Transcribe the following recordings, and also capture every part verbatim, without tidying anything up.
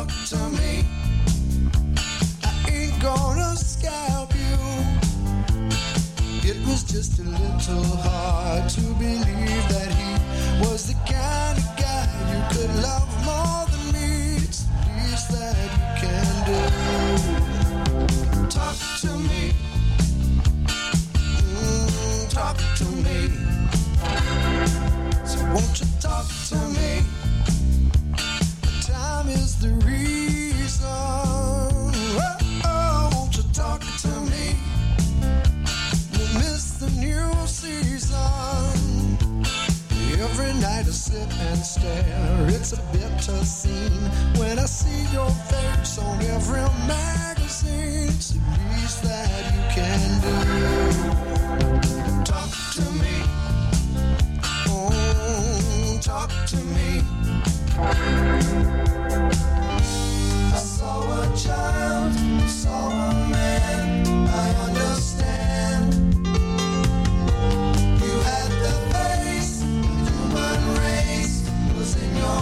talk to me. I ain't gonna scalp you. It was just a little hard to believe that he was the kind of guy you could love more than me. It's the least that you can do. Talk to me. Mm, talk to me. So won't you talk to me? Time is the reason. Oh, oh, won't you talk to me? We'll miss the new season. Every night I sit and stare. It's a bitter scene when I see your face on every magazine. It's the least that you can do. Talk to me. Oh, talk to me. I saw a child, saw a man, I understand. You had the face, the human race was in your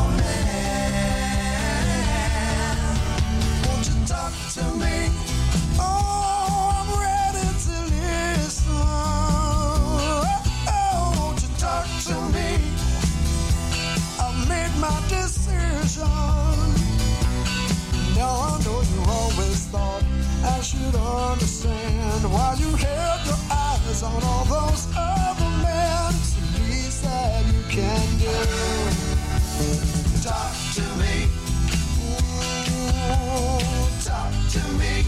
hand. Won't you talk to me? Oh, I'm ready to listen. Oh, won't you talk to me? I've made my decision. Now I know you always thought I should understand why you had your eyes on all those other men. It's the least that you can do. Talk to me. Ooh, talk to me.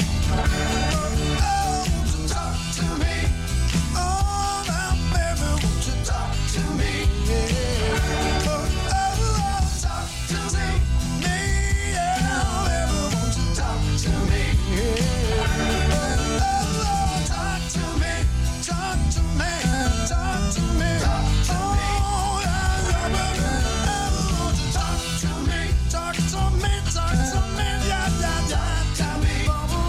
Oh, won't you talk to me? Oh, now baby, won't you talk to me? Yeah. Oh, oh, talk to me. Me, yeah, baby, won't you talk to me? Yeah. Oh, oh, talk to me. Talk to me. Talk to me. Talk to me. Oh, yeah, yeah, baby. Oh, won't you talk to me? Talk to me. Talk to me. Yeah, yeah, yeah. Tell me.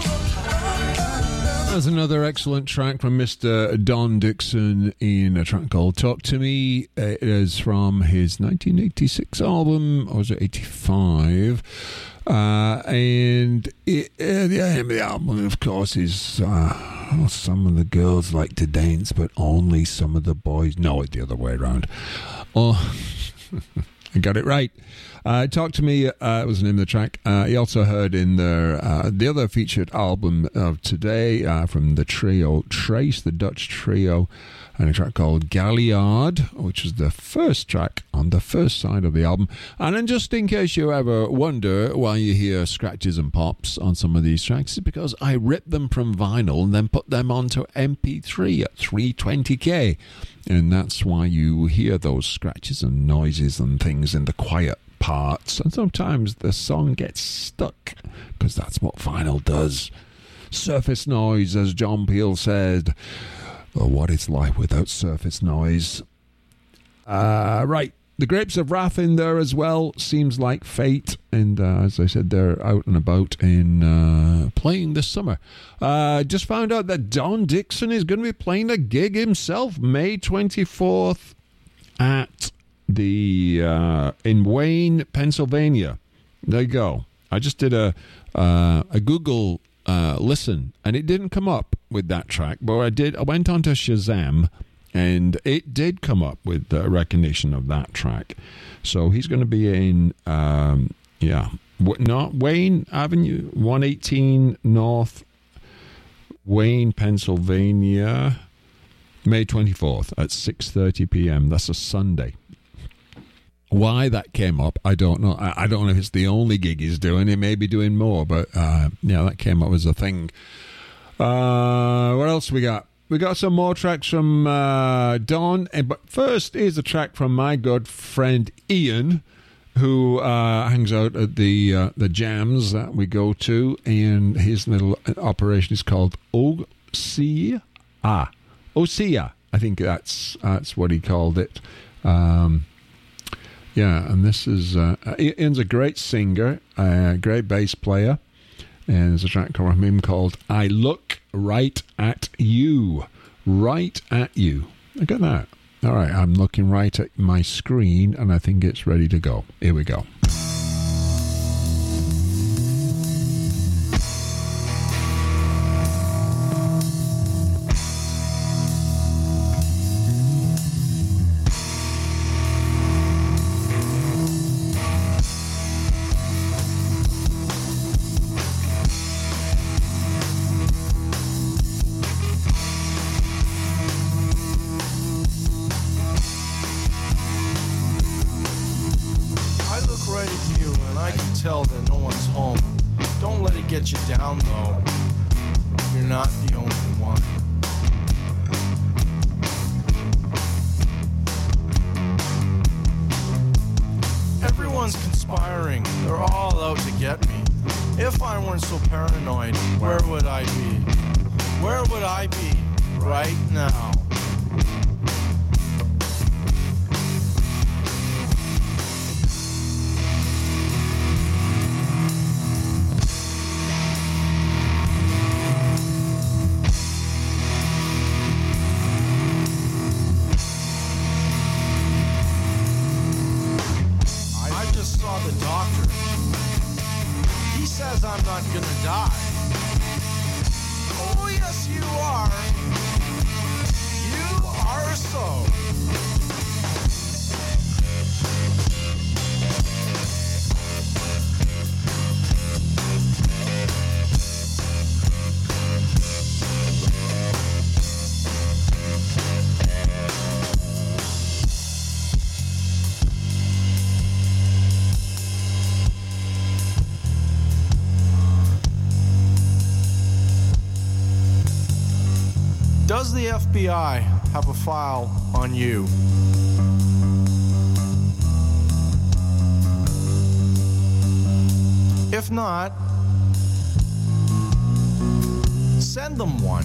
That's another excellent track from Mister Don Dixon in a track called Talk to Me. It is from his nineteen eighty-six album, or was it eighty-five? Uh, and it, uh, the aim of the album, of course, is uh, some of the girls like to dance, but only some of the boys. No, it's the other way around. Oh, I got it right. Uh, Talk to Me uh, was the name of the track. Uh, he also heard in their, uh, the other featured album of today uh, from the trio Trace, the Dutch trio, and a track called Galliard, which is the first track on the first side of the album. And then just in case you ever wonder why you hear scratches and pops on some of these tracks, it's because I ripped them from vinyl and then put them onto M P three at three twenty k. And that's why you hear those scratches and noises and things in the quiet parts, and sometimes the song gets stuck, because that's what vinyl does. Surface noise, as John Peel said, or what it's like without surface noise. Uh, right, the Grapes of Wrath in there as well, Seems Like Fate, and uh, as I said, they're out and about in uh, playing this summer. Uh, just found out that Don Dixon is going to be playing a gig himself, May twenty-fourth at the uh, in Wayne, Pennsylvania. There you go. I just did a uh, a Google uh, listen, and it didn't come up with that track, but I did. I went onto Shazam, and it did come up with the recognition of that track. So he's going to be in, um, yeah, not Wayne Avenue, one eighteen North Wayne, Pennsylvania, May twenty-fourth at six thirty p.m. That's a Sunday. Why that came up, I don't know. I, I don't know if it's the only gig he's doing. He may be doing more, but uh, yeah, that came up as a thing. Uh, what else we got? We got some more tracks from uh, Don. But first, here's a track from my good friend Ian, who uh, hangs out at the uh, the jams that we go to, and his little operation is called Osea. Ah, Osea. I think that's that's what he called it. Um, yeah, and this is uh, Ian's a great singer, a great bass player, and there's a track from him called "I Look Right at You." Right at you. Look at that. All right, I'm looking right at my screen, and I think it's ready to go. Here we go. that no one's home. Don't let it get you down though. You're not the only one. Everyone's conspiring, they're all out to get me. If I weren't so paranoid, where would I be? Where would I be right now? I'm not gonna die. Oh yes you are. You are so. Does the F B I have a file on you? If not, send them one.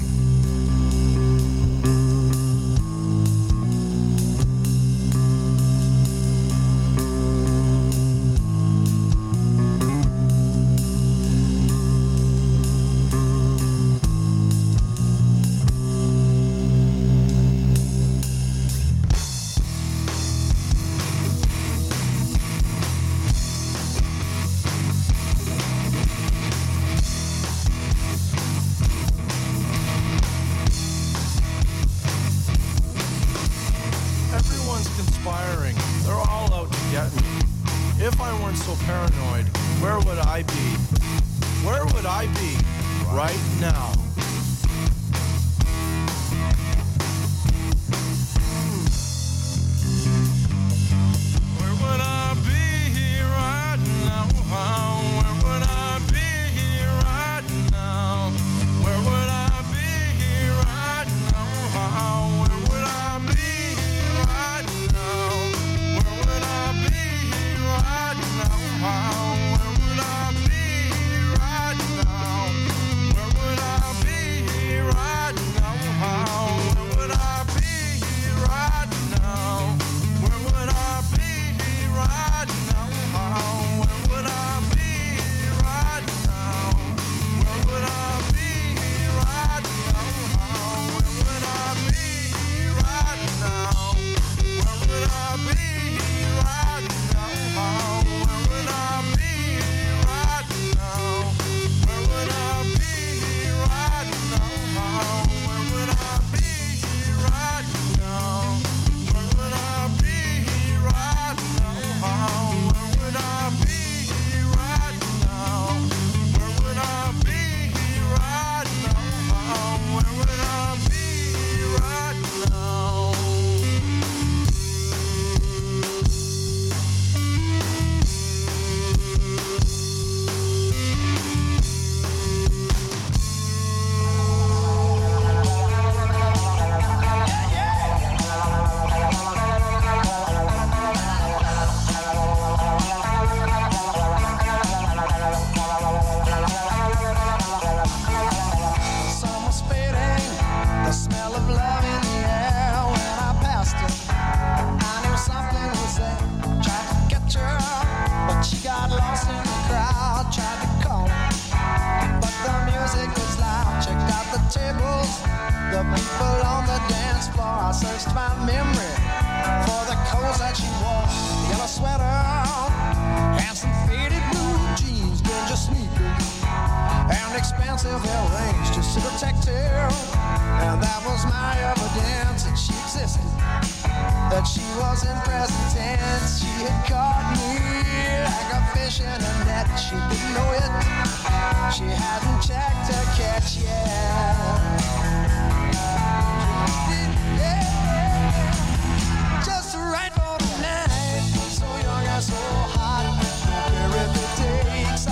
Just right for tonight, so young and so hot. Care if it takes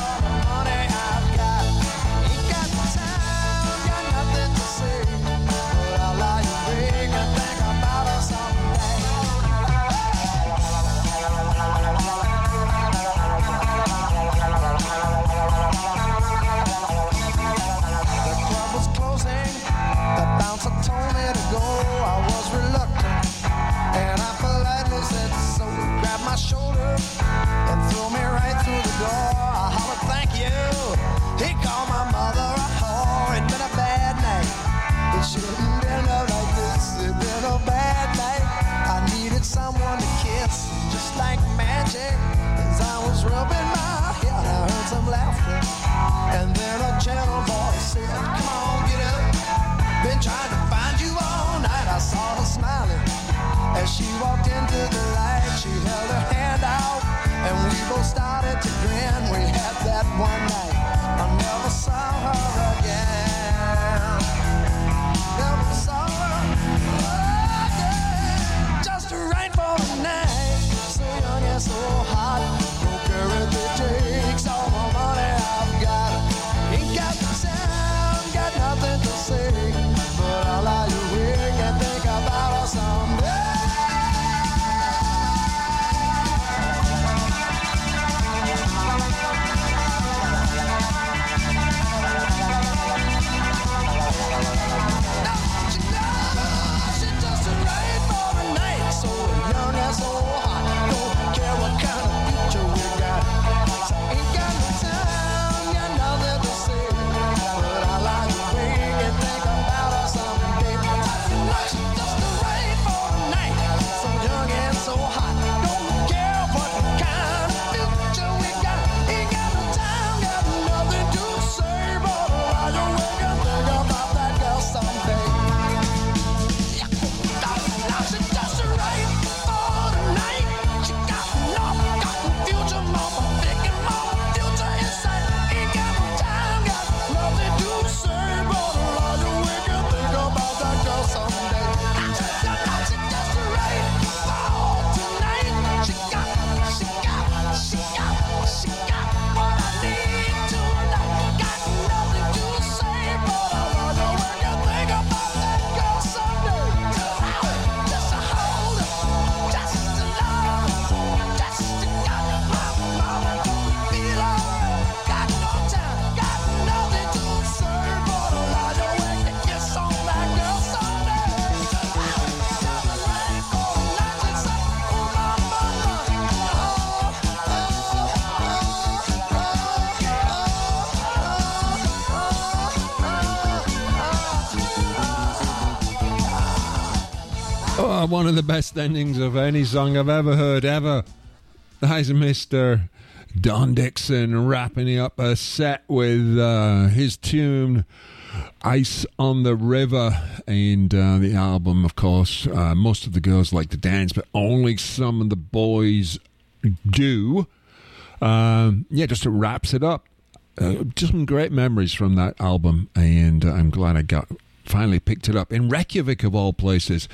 And then a gentle voice said, come on, get up. Been trying to find you all night. I saw her smiling as she walked into the light. She held her hand out and we both started to grin. We had that one night. I never saw her again. Never saw her again. Just right for the night. So young and so hot. No courage it takes all the money I've got. Ain't got the time, got nothing to say. But I'll lie awake and think about her someday. Oh, one of the best endings of any song I've ever heard, ever. That's Mister Don Dixon wrapping up a set with uh, his tune Ice on the River, and uh, the album, of course, uh, most of the girls like to dance, but only some of the boys do. Um, yeah, just it wraps it up. Uh, just some great memories from that album, and uh, I'm glad I got finally picked it up in Reykjavik of all places.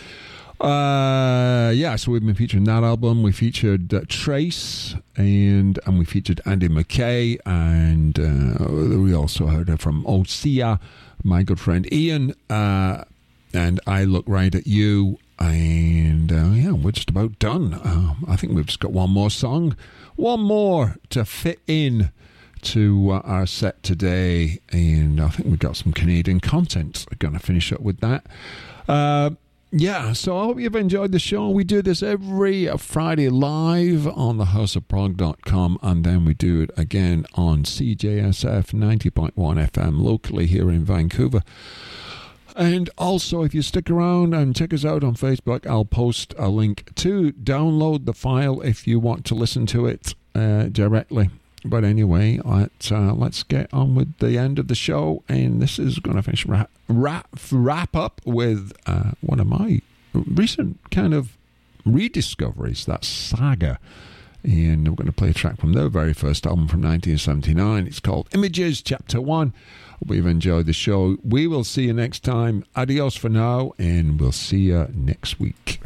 Uh, yeah, so we've been featuring that album. We featured uh, Trace, and and we featured Andy McKay, and uh, we also heard from Osea, my good friend Ian, uh, and I Look Right at You. And uh, yeah, we're just about done. Uh, I think we've just got one more song, one more to fit in to uh, our set today, and I think we've got some Canadian content. We're going to finish up with that. Uh, yeah, so I hope you've enjoyed the show. We do this every Friday live on the house of prog dot com, and then we do it again on C J S F ninety point one F M locally here in Vancouver. And also, if you stick around and check us out on Facebook, I'll post a link to download the file if you want to listen to it uh, directly. But anyway, let's, uh, let's get on with the end of the show. And this is going to finish wrap, wrap, wrap up with uh, one of my recent kind of rediscoveries, that's Saga. And we're going to play a track from their very first album from nineteen seventy-nine. It's called Images, Chapter one. Hope you've enjoyed the show. We will see you next time. Adios for now, and we'll see you next week.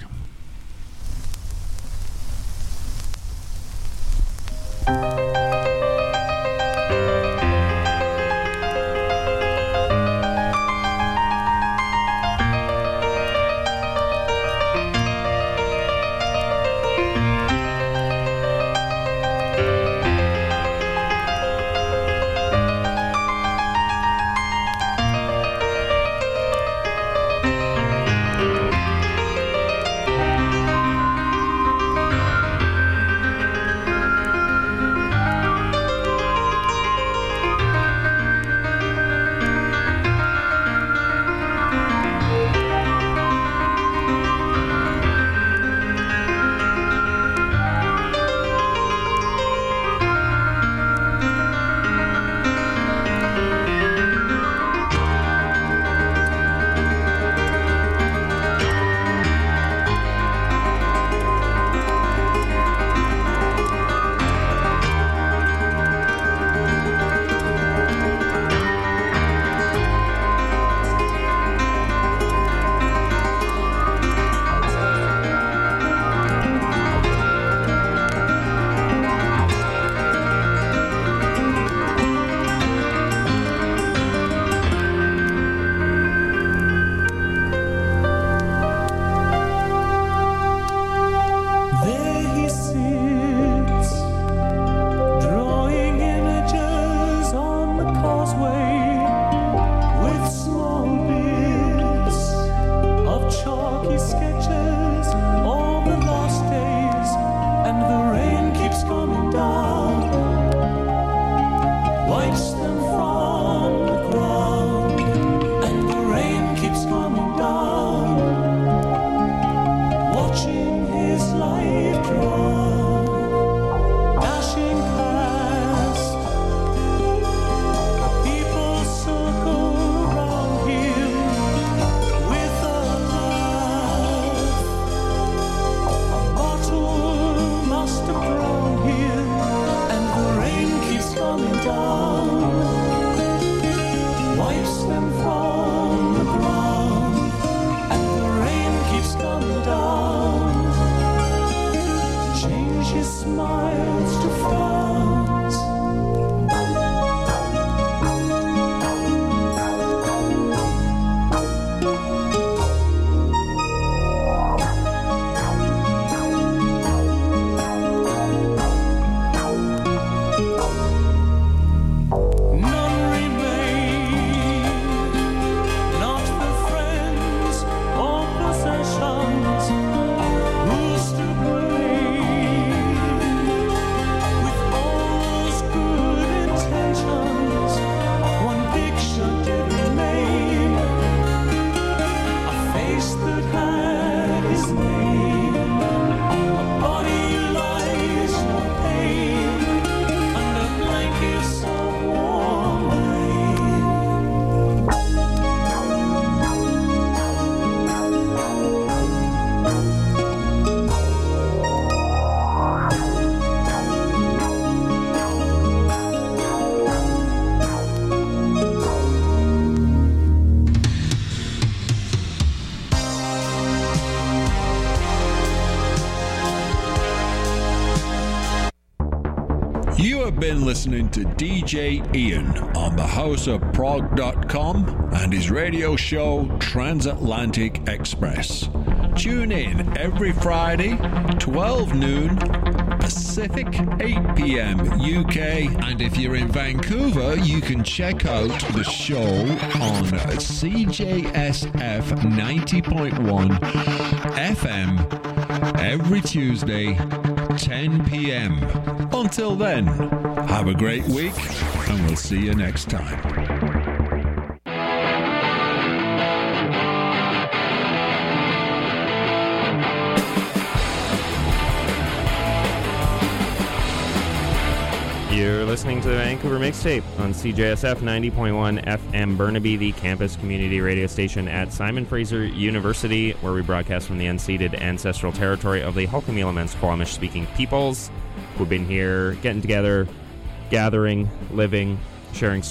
been listening to D J Ian on the house of prog dot com and his radio show Transatlantic Express. Tune in every Friday, twelve noon Pacific, eight p.m. U K. And if you're in Vancouver, you can check out the show on C J S F ninety point one F M every Tuesday, ten p.m. Until then, have a great week, and we'll see you next time. You're listening to the Vancouver Mixtape on C J S F ninety point one F M Burnaby, the campus community radio station at Simon Fraser University, where we broadcast from the unceded ancestral territory of the Hulkameelamente Squamish-speaking peoples who've been here getting together, gathering, living, sharing stories.